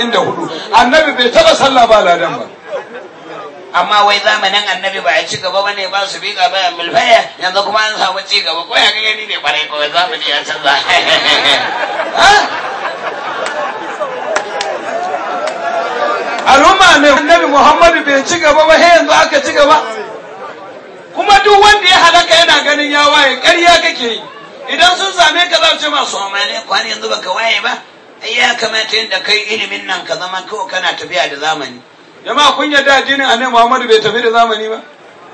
94 annabi bai taba sallah ba ladan ba. amma wai zamanin annabi ba a ci gaba ba ne ba su bi gaba a milfaya yanzu kuma an samu ci gaba ko ya ga gani ne kwarai kawai zamani ya canza. al'umma ne annabi Muhammadu bai ci gaba ba yanzu aka ci gaba. kuma duk wanda ya halaka yana ganin ya waye ƙarya kake yi. idan sun same ka za su ce masu amane kwani yanzu baka waye ba ai ya kamata yadda kai ilimin nan ka zama kawai kana tafiya da zamani. jama'a kun yarda addinin annabi Muhammadu bai tafi da zamani ba.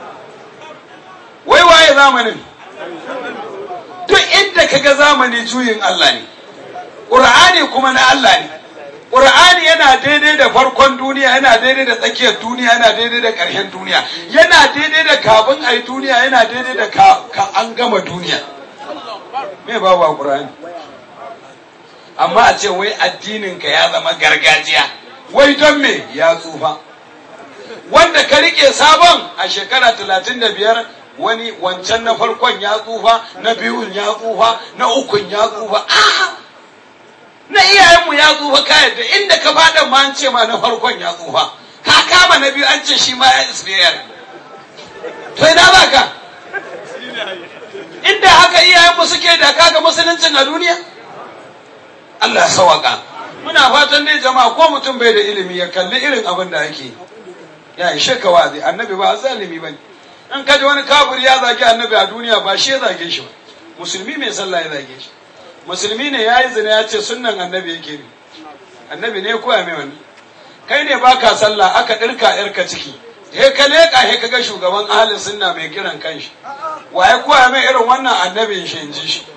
wai waye zamanin? duk inda kaga zamani juyin Allah ne. Qur'ani kuma na Allah ne. Qur'ani yana daidai da farkon duniya, yana daidai da tsakiyar duniya, yana daidai da ƙarshen duniya, yana daidai da kafin ai duniya, yana daidai da ka an gama duniya. Me babu a Qur'ani? Amma a ce wai addinin ka ya zama gargajiya. Wai don me ya tsufa? Wanda ka rike sabon a shekara 35 wani wancan na farkon ya tsufa, na biyun ya tsufa, na ukun ya tsufa. Na iyayenmu ya tsufa ka yadda inda ka faɗa ma an ce ma na farkon ya tsufa. Ka kama na biyu an ce shi ma ya expire. To ina ba ka? Inda haka iyayenmu suke da kaga musuluncin a duniya? Allah sawaka. Muna fatan dai jama'a ko mutum bai da ilimi ya kalli irin abin da ake ya ishe ka wazi. Annabi ba zalimi bane. In kaji wani kafiri ya zagi annabi a duniya ba shi ya zage shi ba. Musulmi mai sallah ya zage shi. Musulmi ne ya yi zina ya ce sunnan annabi yake ne. Annabi ne koya mai wannan. Kai ne baka sallah aka dirka yarka ciki. He ka leka he kaga shugaban ahlus sunna mai kiran kanshi. Waye koya mai irin wannan annabin shi inji shi.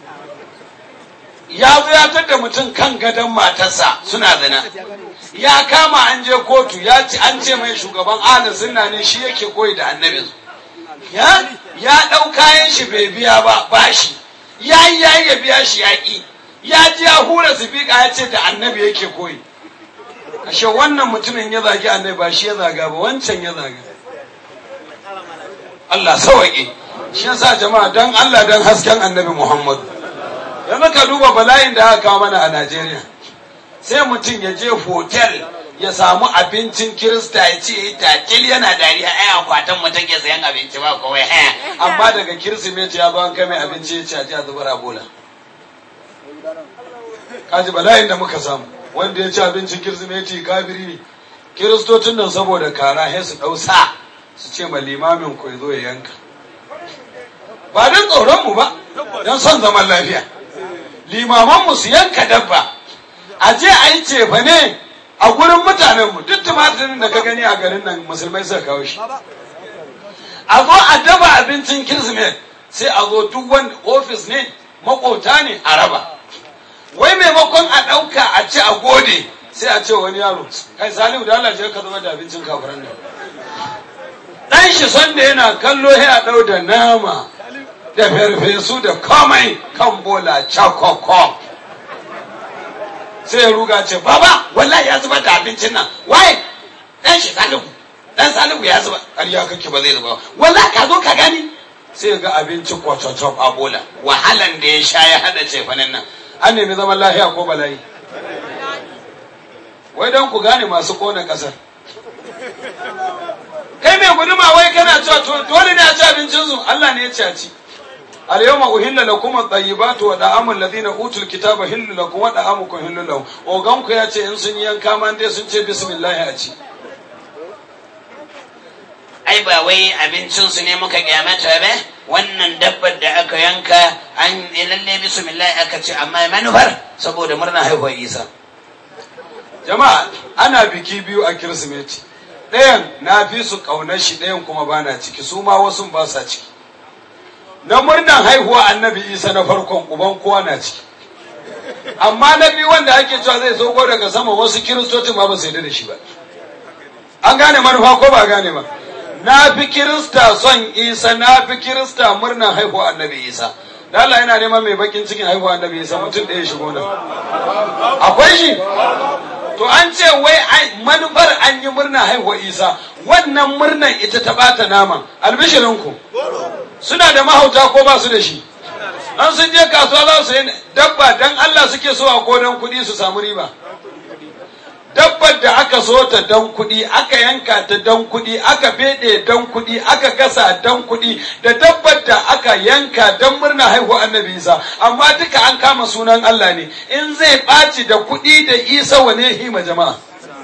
Ya zo ya tada mutum kan gadon matarsa suna zina. Ya kama an je kotu ya ci an ce mai shugaban ahlus sunna ne shi yake koyi da annabin. Ya dau kayan shi bai biya ba bashi. Yayi ya biya shi yaki. Ya ji ya hura sifika ya ce da annabi yake koyi. Ashe wannan mutumin ya zagi annabi ba shi ya zaga ba wancan ya zaga. Allah sauke. Shi yasa jama'a dan Allah dan hasken annabi Muhammad. Yanzu ka duba bala'in da aka kawo mana a Najeriya. Sai mutum ya je hotel ya samu abincin Kirista ya ce tatil yana dariya ai akwatan mu take sayan abinci ba kawai amma daga Kirsimeti ya zo an kai mai abinci ya ce a ji a zubar a bola. Kaji bala'in da muka samu wanda ya ci abincin Kirsimeti kafiri ne. Kiristocin nan saboda kara sai su dausa su ce ma limamin ku zo ya yanka. Ba don tsoron mu ba don son zaman lafiya. Limaman mu su yanka dabba a je a yi cefa ne a gurin mutanenmu duk tumatirin da ka gani a garin nan musulmai suka kawo shi. A zo a dafa abincin Kirsimet sai a zo duk wani ofis ne makota ne a raba. Wai maimakon a ɗauka a ci a gode sai a ce wani yaro kai Salihu da Allah je ka zama da abincin kafiran nan. Dan shi son da yana kallo ya ɗau da nama da farfesu da komai kan bola cakoko. Sai ya ruga ce baba wallahi ya zubar da abincin nan. Wai dan shi Salihu dan Salihu ya zuba ƙarya kake ba zai zuba wallahi ka zo ka gani. Sai ga abinci kwatotop a bola wahalan da ya sha ya hada cefanen nan. An nemi zaman lafiya ko bala'i. Wai don ku gane masu kona ƙasar. Kai mai guduma wai kana cewa to dole ne a ci abincinsu Allah ne ya ci a ci. اليوم أهل لكم الطيبات ودعام الذين أوتوا الكتاب هل لكم ودعامكم هل لهم oganku ya ce in sun yanka man dai sun ce bismillah a ci. Ai ba wai abincin su ne muka kyamata ba wannan dabbar da aka yanka an lalle bismillah aka ce amma manufar saboda murna haihuwar Isa. Jama'a ana biki biyu a Kirsimeti. Ɗayan na fi su ƙaunar shi ɗayan kuma bana ciki su ma wasu ba sa ciki. Na murnan haihuwa annabi Isa na farkon uban kowa na ciki. Amma na biyu wanda ake cewa zai sauko daga sama wasu kiristocin ma ba su yarda da shi ba. An gane manufa ko ba gane ba? Na fi kirista son Isa, na fi kirista murnan haihuwa annabi Isa. Da Allah yana neman mai bakin cikin haihuwa annabi Isa mutum ɗaya shigo nan. Akwai shi? To an ce wai manufar an yi murnan haihuwa Isa, wannan murnan ita ta bata naman. Albishirinku. Suna da mahauta ko ba su da shi? An sun je kasuwa za su yi dabba don Allah suke so a ko don kuɗi su samu riba. dabbar da aka so ta dan kuɗi, aka yanka ta dan kuɗi, aka fede dan kuɗi, aka gasa dan kuɗi, da dabbar da aka yanka dan murna haihuwa annabi Isa, amma duka an kama sunan Allah ne. In zai ɓaci da kuɗi da Isa wane hima jama'a?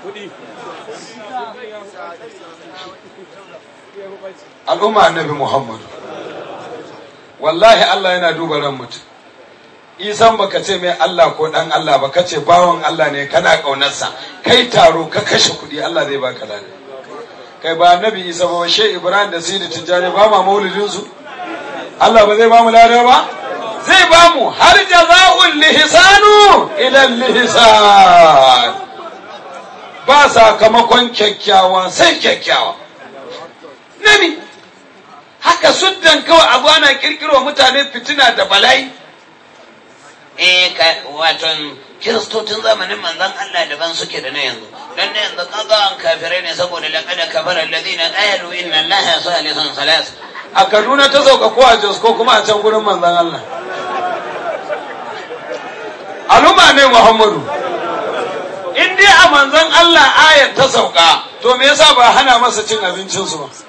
Al'umma annabi Muhammad, wallahi Allah yana duba ran mutum. Isan baka ce mai Allah ko dan Allah ba, kace bawan Allah ne, kana kaunarsa, kai taro ka kashe kuɗi, Allah zai baka lada. Kai ba annabi Isa ba, Sheikh Ibrahim da Sidi Tijjani ba ma maulidin su, Allah ba zai ba mu lada ba? Zai ba mu, har jaza'ul lihisanu ila lihisan. Ba sakamakon kyakkyawa sai kyakkyawa. Nabi haka suddan kawai abu ana kirkiro mutane fitina da bala'i. Wato kiristocin zamanin manzon Allah daban suke da na yanzu. Dan na yanzu kaga kafirai ne saboda laqad kafara alladhina qalu inna Allaha salisun salas. A Kaduna ta sauka ko a Jos ko kuma a can gurin manzon Allah. Al'umma ne Muhammadu. In dai a manzon Allah ayat ta sauka, to me yasa ba hana masa cin abincinsu ba?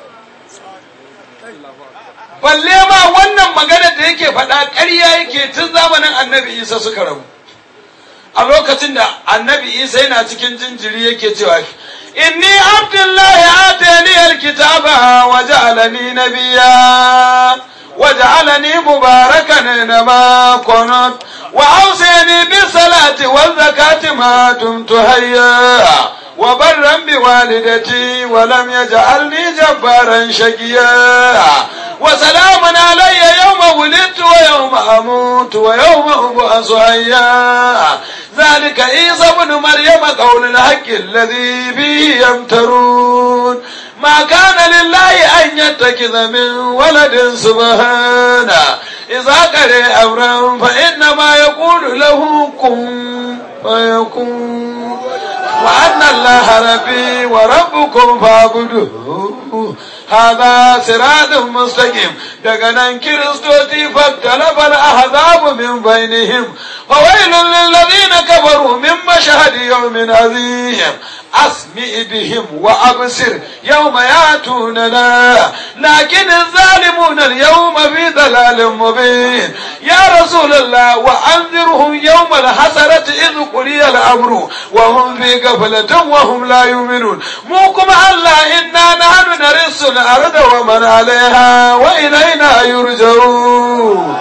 Balle ma wannan magana da yake faɗa ƙarya yake tun zamanin annabi Isa suka rabu. A lokacin da annabi Isa yana cikin jinjiri yake cewa, inni abdullahi atani alkitaba wa ja'alani nabiyya wa ja'alani mubarakan inma kunut wa awsani bis salati waz zakati ma dumtu hayya wa barran bi walidati wa lam yaj'alni jabbaran shaqiya وسلام علي يوم ولدت ويوم أموت ويوم أبعث حيا ذلك عيسى ابن مريم قول الحق الذي به يمترون ما كان لله أن يتخذ من ولد سبحانه إذا قضى أمرا فإنما يقول له كن فيكون وأن الله ربي وربكم فاعبدوه هذا صراط مستقيم. دغنا كريستوتي فاختلف الأحزاب من بينهم وويل للذين كفروا من مشهد يوم عظيم أسمع بهم وأبصر يوم يأتوننا لكن الظالمون اليوم في ضلال مبين. يا رسول الله وأنذرهم يوم الحسرة إذ قضي الأمر وهم في غفلة وهم لا يؤمنون. موكم الله إنا نحن نرث الأرض ومن عليها وإلينا يرجعون.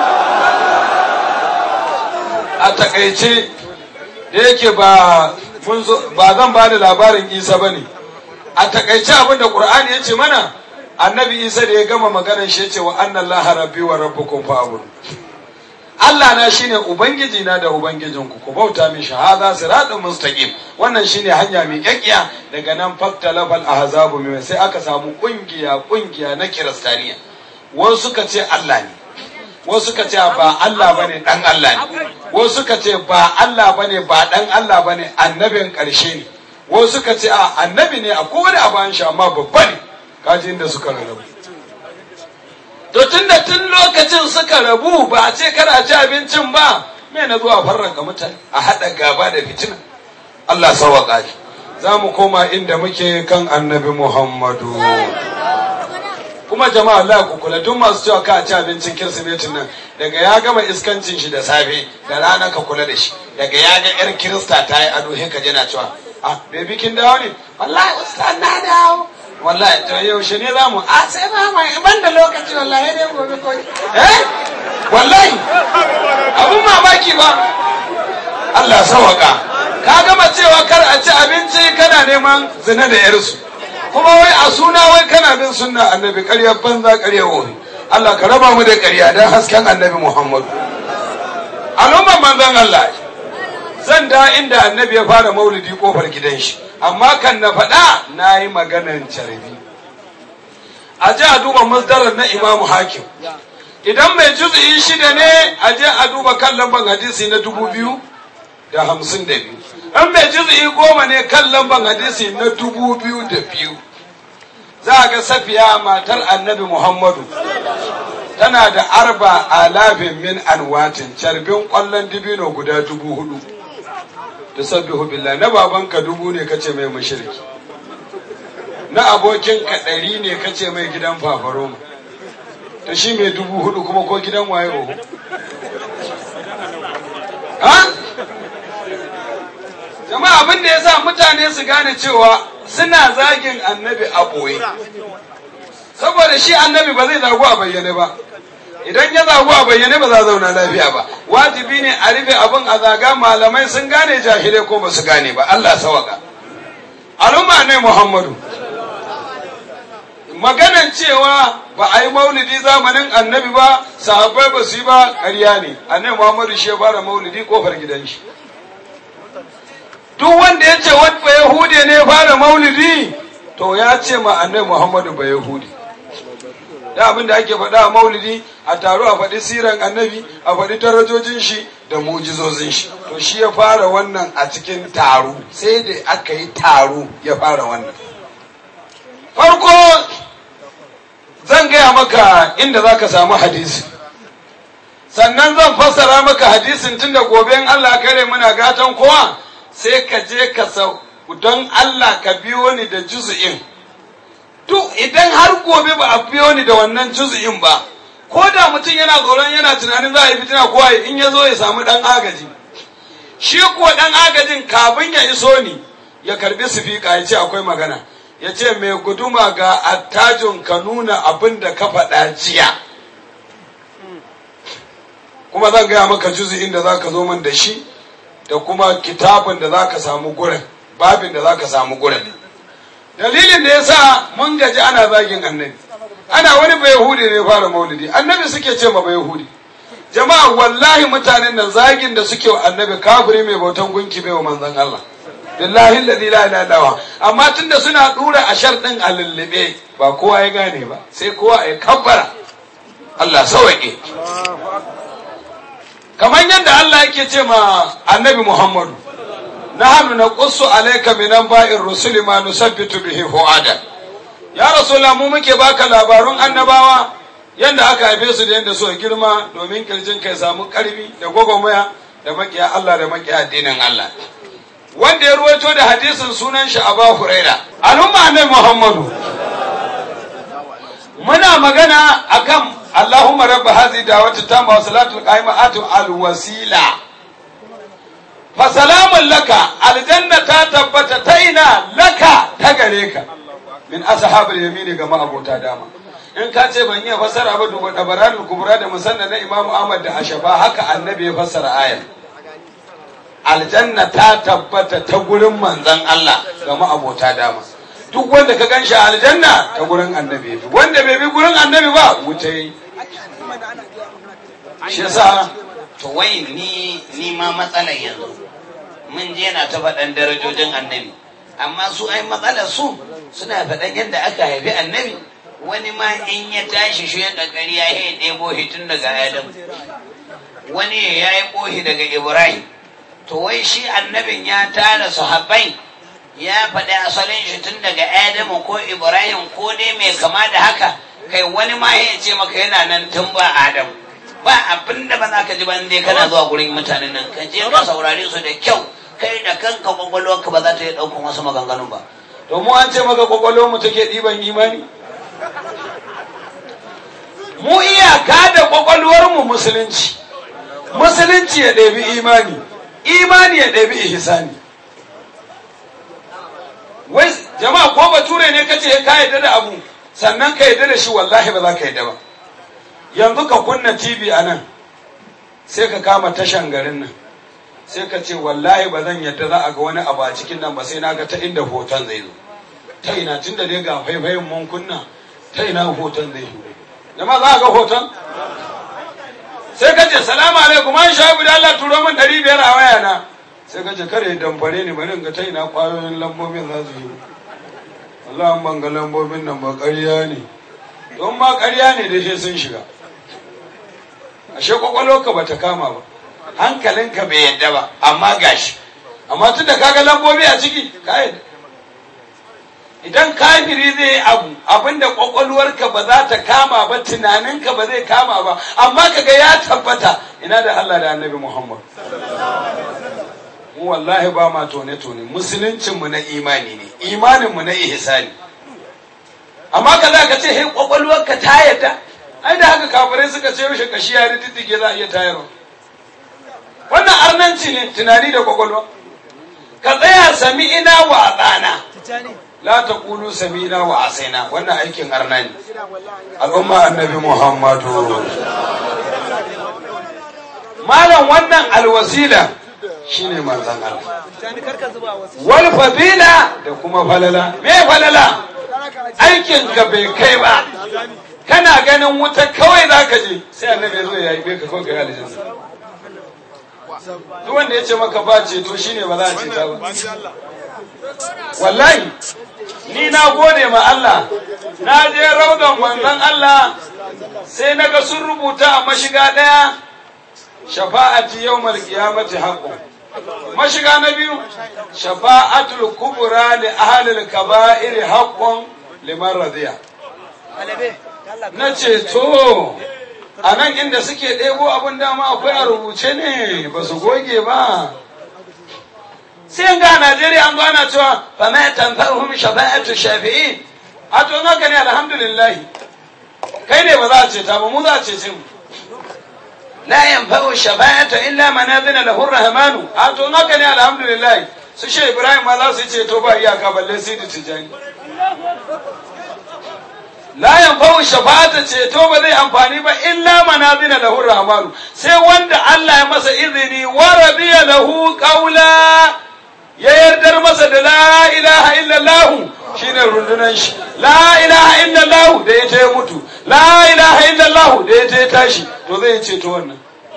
أتكيتي yake ba zan ba da labarin Isa ba ne. A takaice abin da Ƙur'ani ya ce mana, annabi Isa da ya gama maganar shi ya ce wa annan laha rabbi wa rabbukum fa'bud. Allah na shine ubangiji na da ubangijinku, ku bauta min shahada siratun mustaqim. Wannan shine hanya mai kyakkiya. Daga nan faktalafal ahzabu mai sai aka samu kungiya na kiristaniya. Wasu suka ce Allah ne, wasu suka ce ba Allah bane dan Allah ne, wasu suka ce ba Allah bane ba dan Allah bane annabin karshe ne, wasu suka ce a annabi ne a kowane aban shi amma babba ne. Kaji inda suka rabu. To tunda tun lokacin suka rabu ba a ce kada a ci abincin ba, me na zuwa farraka mutane a hada gaba da fitina. Allah sawaka shi. Za mu koma inda muke kan annabi Muhammadu. Kuma jama'a Allah ku kula, duk masu cewa ka ci abincin Kirsimetin nan, daga ya gama iskancin shi da safe da rana ka kula da shi, daga ya ga yar Kirista ta yi ado he ka jana cewa bai bikin dawo ne, wallahi ustaz na dawo, wallahi to yaushe ne za mu sai ba mai ban da lokaci wallahi dai gobe ko wallahi abun mamaki ba. Allah sawaka, ka gama cewa kar a ci abinci kana neman zina da yarsu, kuma wai a suna wai kana bin sunna annabi. ƙaryar banza ƙaryar wuri. Allah ka raba mu da ƙarya don hasken annabi Muhammadu. Al'umman manzon Allah, zan da inda annabi ya fara maulidi kofar gidan shi, amma kan na faɗa na yi maganan carbi. A je a duba masdarar na Imamu Hakim. Idan mai juz'i 6 ne, a je a duba kan lamban hadisi na 2052. in mai juz'i 10 ne kan lamban hadisi na 2002. za a ga Safiya matar annabi Muhammadu tana da 4,000 min anwatin, carbin kwallon dibino guda 4,000. tusabbihu billahi. Na babanka 1000 ne kace mai mushriki, na abokinka 100 ne kace mai gidan fafaroma, to shi mai 4000 kuma ko gidan waye oho? Ha? Jama'a abin da ya sa mutane su gane cewa suna zagin annabi a ɓoye, saboda shi annabi ba zai zagu a bayyane ba. Idan ya zagu a bayyane ba za a zauna lafiya ba. Wajibi ne a rufe abin a zaga, malamai sun gane, jahilai ko ba su gane ba. Allah sawaka. Al'umma ne Muhammadu. Maganan cewa ba a yi maulidi zamanin annabi ba, sahabbai ba su yi ba, ƙarya ne. Annabi Muhammadu shi ya fara maulidi kofar gidan shi. Duk wanda ya ce wani ba Yahudi ne ya fara maulidi, to ya ce ma annabi Muhammadu ba Yahudi. Da abin da ake faɗa a maulidi, a taro a faɗi siran annabi, a faɗi darajojin shi da mujizozin shi. To shi ya fara wannan a cikin taro, sai da aka yi taro ya fara wannan. Farko zan gaya maka inda za ka samu hadisi, sannan zan fassara maka hadisin tun da gobe in Allah kare muna gatan kowa, sai ka je ka don Allah ka biyo ni da juzu'in. Duk idan har gobe ba a biyo ni da wannan juzu'in ba, ko da mutum yana tsoron yana tunanin za a yi fitina kowa in ya zo ya samu ɗan agaji. Shi kuwa ɗan agajin kafin ya iso ni ya karbi sifika ya ce akwai magana. Ya ce mai guduma ga attajin ka nuna abin da ka faɗa jiya. Kuma zan gaya maka juzu'in da za ka zo min da shi, da kuma kitabin da za ka samu gurin, babin da za ka samu gurin. Dalilin da ya sa mun gaji ana zagin annabi, ana wani bai Yahudi ne fara maulidi, annabi suke ce ma bai Yahudi. Jama'a wallahi mutanen nan zagin da suke wa annabi, kafiri mai bautan gunki bai wa manzon Allah. Billahi alladhi la ilaha illa, amma tunda suna dura ashar din a lullube, ba kowa ya gane ba, sai kowa ya kabbara. Allah sauke. Kamar yadda Allah yake ce ma annabi Muhammadu, nahnu naqussu alayka min anba'ir rusuli ma nusabbitu bihi fu'adak. Ya Rasulullah, mu muke baka labarun annabawa yanda aka haife su da yanda suka girma, domin kirjin kai samu karfi da gwagwarmaya da makiya Allah da makiya addinin Allah. Wanda ya ruwaito da hadisin sunan shi Abu Huraira. Al'umma annabi Muhammadu, muna magana akan Allahumma rabb hadhihi da'wati tamma wa salatul qa'imati al-wasila. Fa salamun laka, aljanna ta tabbata ta ina laka ta gare ka, min ashabul yamini ga ma'abota dama. In ka ce ban iya fassara ba, duba Tabaranul Kubra da Musannad na Imam Ahmad da Ashafa, haka annabi ya fassara ayar. Aljanna ta tabbata ta gurin manzon Allah ga ma'abota dama. Duk wanda ka ganshi aljanna ta gurin annabi, wanda bai bi gurin annabi ba wuta yi. Shi yasa to wai ni ma matsalar yanzu mun je na ta faɗan darajojin annabi, amma su ai matsalar su suna faɗan yadda aka haifi annabi. Wani ma in ya tashi shi ya ƙaƙari ya yi ɗebo hitun daga Adam, wani ya yi ƙohi daga Ibrahim. To wai shi annabin ya tara sahabbai ya faɗi asalin shi tun daga Adamu ko Ibrahim ko dai mai kama da haka. Kai wani ma ya ce maka yana nan tun ba Adam. Ba abin da ba za ka ji ba dai kana zuwa gurin mutanen nan, ka je ka saurare su da kyau, kai da kanka kwakwalwarka ba za ta yi ɗaukan wasu maganganun ba. To mu an ce maka kwakwalwar mu take ɗiban imani? Mu iyaka da kwakwalwar mu musulunci, musulunci ya ɗebi imani, imani ya ɗebi ihsani. Wai jama'a, ko bature ne kace ka yarda da abu sannan ka yarda da shi, wallahi ba za ka yarda ba. Yanzu ka kunna TV a nan, sai ka kama tashan garin nan, sai ka ce wallahi ba zan yarda za a ga wani abu a cikin nan ba, sai na ga ta inda hoton zai zo. Ta ina tun da dai ga faifayin mun kunna, ta ina hoton zai zo. Jama'a za a ga hoton? Sai ka ce salamu alaikum, an shafi da Allah turo min 500 a waya na. Sai ka ce kare damfare ne, bari in ga ta ina kwayoyin lambobin za su yi. Allah an banga lambobin nan ba ƙarya ne. Don ma ƙarya ne da shi sun shiga. Ashe kwakwalwarka ba ta kama ba, hankalinka bai yadda ba, amma gashi. Amma tun da kaga lambobi a ciki, ka yadda. Idan kafiri zai yi abu, abinda kwakwalwarka ba za ta kama ba, tunaninka ba zai kama ba, amma kaga ya tabbata, ina da Allah da Annabi Muhammad. mu wallahi ba ma tone-tone, musuluncinmu na imani ne, imaninmu na ihsani. Amma ka za ka ce, hei ƙwaƙwalwarka ta yadda, ai da haka kafirai suka ce yaushe kashi ya riddige za a iya tayarwa. Wannan arnanci ne tunani da ƙwaƙwalwa. Ka tsaya sami'ina wa atsana. La ta ƙulu sami'ina wa asaina, wannan aikin arnani. Al'umma annabi Muhammadu. Malam wannan alwasila shine manzon Allah. Wal fadila da kuma falala. Me falala? Aikin ka bai kai ba. Kana ganin wuta kawai zaka je sai annabi ya zo ya yi ka kawai ga aljanna. Duk wanda ya ce maka ba ceto shine ba za a ceta ba. Wallahi ni na gode ma Allah. Na je raudan manzon Allah sai naga sun rubuta a mashiga daya shafa'ati yawmal qiyamati haqqun. Mashiga na biyu shafa'atul kubra li ahli al-kaba'ir haqqun liman radiya. Na ce to anan inda suke ɗebo abin dama akwai a rubuce ne ba su goge ba. Sai ga Najeriya an gana cewa fa ma tanfa'uhum shafa'atu shafi'in. A to haka ne alhamdulillah. Kai ne ba za a ce ta ba mu za a ce mu. La yanfa'u shafa'atu illa man adina lahu ar-rahmanu. A to haka ne alhamdulillah. Su Shehu Ibrahim ma za su ce to ba iyaka balle sai da tijani. La yanfa'u shafa'atu ce to ba zai amfani ba illa man adina lahu ar-rahmanu. Sai wanda Allah ya masa izini wa radiya lahu qawla, ya yardar masa da la ilaha illallah shine rundunan shi. La ilaha illallah da ita ya mutu, la ilaha illallah da ita ya tashi, to zai ce to wannan.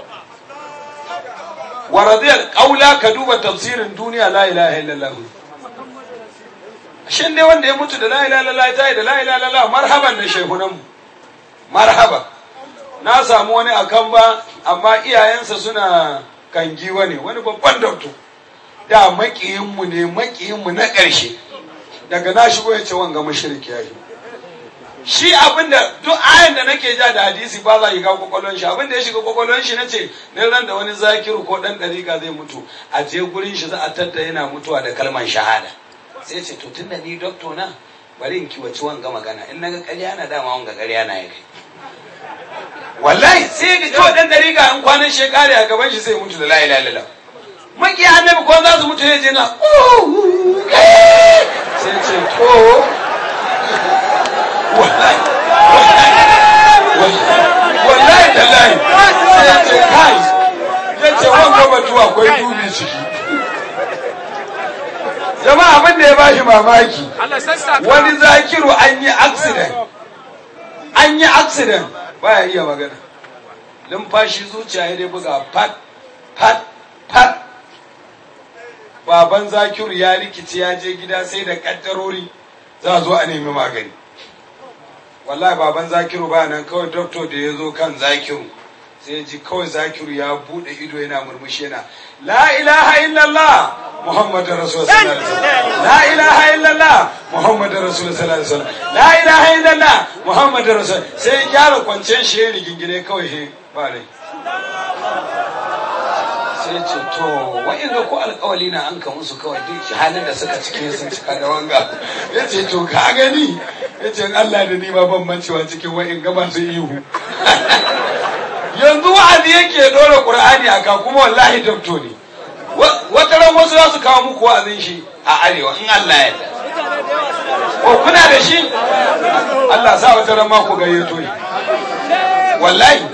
Wa radiyal qawla ka duba tafsirin duniya la ilaha illallah. Shin ne wanda ya mutu da la ilaha illallah ta yi da la ilaha illallah marhaban da shehunan mu. Marhaba. Na samu wani akan ba amma iyayensa suna kangiwa ne, wani babban doctor. Da makiyinmu ne, makiyinmu na ƙarshe. Daga na shigo ya ce wanga mushriki ya yi. Shi abinda duk ayan da nake ja da hadisi ba za yi ga kwakwalon shi, abinda ya shiga kwakwalon shi nace ne ran da wani zakiru ko dan dariƙa zai mutu a je gurin shi za a tadda yana mutuwa da kalmar shahada. Sai ce to tunda ni doctor na bari in kiwaci wanga magana, in naga ƙarya na dama wanga ƙarya na ya kai. Wallahi sai ga kawai dan dariƙa in kwanan shekari a gaban shi sai mutu da la ilaha illallah. Maki annabi ko za su mutu ya je na sai ce to wallahi tallahi sai ce kai ya ce wanga batu akwai dubi ciki. Jama'a abin da ya bashi mamaki wani zakiru an yi accident baya iya magana, lumfashi zuciya ya dai buga pat pat pat. Baban zakiru ya rikici ya je gida sai da kaddarori za zo a nemi magani. Wallahi baban zakiru ba nan, kawai doctor da ya zo kan zakiru sai ji kawai zakiru ya bude ido yana murmushi yana la ilaha illallah Muhammadur Rasulullah sallallahu alaihi wasallam, la ilaha illallah Muhammadur Rasulullah sallallahu alaihi wasallam, la ilaha illallah Muhammadur Rasul. Sai gyara kwanciyar shi ya rigingine kawai he ba rai. Sai ce to wa'inda ko alƙawali na an ka musu kawai duk halin da suka cike sun cika da wanga. Ya ce to ka gani, ya ce Allah da ni ma ban mancewa cikin wa'inga masu ihu. Yanzu wa'azi yake dora Qur'ani aka kuma wallahi doctor ne. Wata ran wasu za su kawo muku wa'azin shi a arewa in Allah ya yarda. Ko kuna da shi? Allah sa wata ran ma ku gayyato ni. Wallahi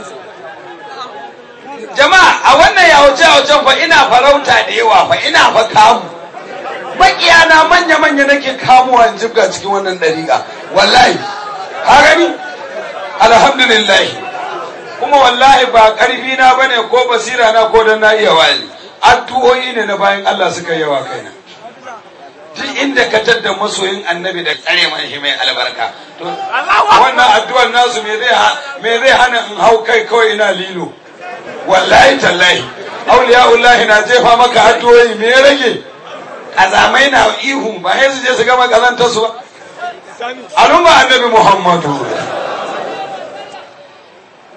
jama'a a wannan yawace-yawacen fa ina farauta da yawa fa ina fa kamu. Makiyana manya-manya nake kamuwa in jibga cikin wannan dariƙa. Wallahi, ka gani? Alhamdulillah. Kuma wallahi ba ƙarfi na bane ko basira na ko dan na iya wali. Addu'o'i ne na bayan Allah suka yawa kaina. Duk inda ka tadda masoyin annabi da tsare man shi mai albarka. To wannan addu'ar nasu me zai hana in hau kai kawai ina lilo. Wallahi tallahi auliyaullahi na jefa maka addu'o'i me rage azamai na ihu ba sai su je su gama kazanta su ba. Al'umma annabi Muhammadu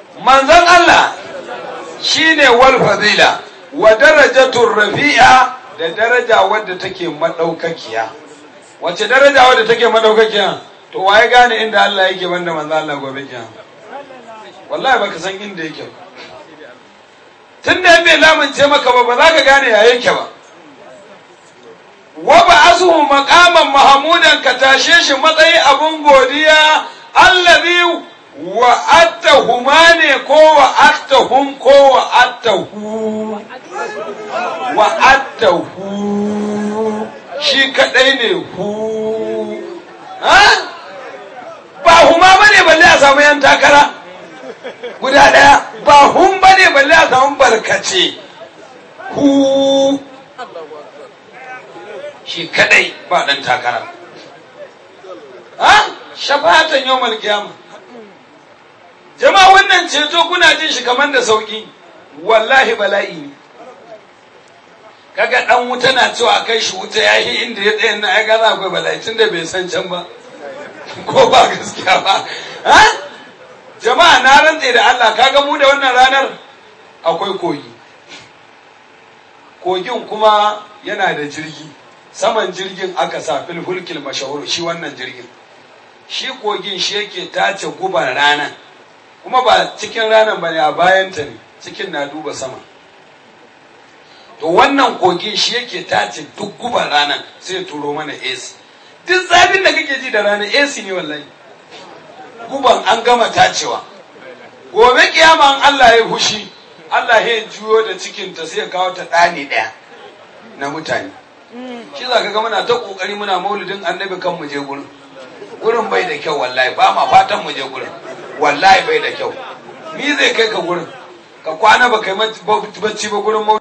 manzon Allah shine wal fadila wa darajatur rafi'a da daraja wadda take madaukakiya. Wace daraja wadda take madaukakiya? To waye gane inda Allah yake banda manzo Allah gobe kiyama? Wallahi baka san inda yake ba. Tunda bai lamunce maka ba za ka gane ya yake ba. Wa ba'asuhu maqaman mahmudan, ka tashe shi matsayi abun godiya, allazi wa'attahuma ne ko wa'attahum ko wa'attahu? Wa'attahu shi kadai ne hu. Ba huma bane balle a samu yan takara guda daya, ba hum bane balle a samu barkace. Hu shi kadai ba dan takara. Shafatan yawmal qiyamah. Jama'a wannan ceto kuna jin shi kamar da sauki, wallahi bala'i ne. Kaga dan wuta na cewa kai shi wuta yayi inda ya tsaya na ai gaza akwai bala'i tunda bai san can ba. Ko ba gaskiya ba. Jama'a na rantse da Allah, kaga mu da wannan ranar akwai kogi. Kogin kuma yana da jirgi. Saman jirgin aka sa fil hulkil mashahur, shi wannan jirgin. Shi kogin shi yake tace guban ranar. Kuma ba cikin ranar bane, a bayanta ne, cikin na duba sama. To wannan kogin shi yake tace duk guban ranar, sai turo mana AC. Duk zafin da kake ji da ranar AC ne wallahi. Guban an gama tacewa. Gobe kiyama Allah ya hushi, Allah ya juyo da cikinta sai ya kawo ta ɗani ɗaya na mutane. Shi za ka ga muna ta ƙoƙari muna maulidin annabi kan mu je gurin. Gurin bai da kyau wallahi, ba ma fatan mu je gurin. Wallahi bai da kyau. Ni zai kai ka gurin, ka kwana ba kai bacci ba gurin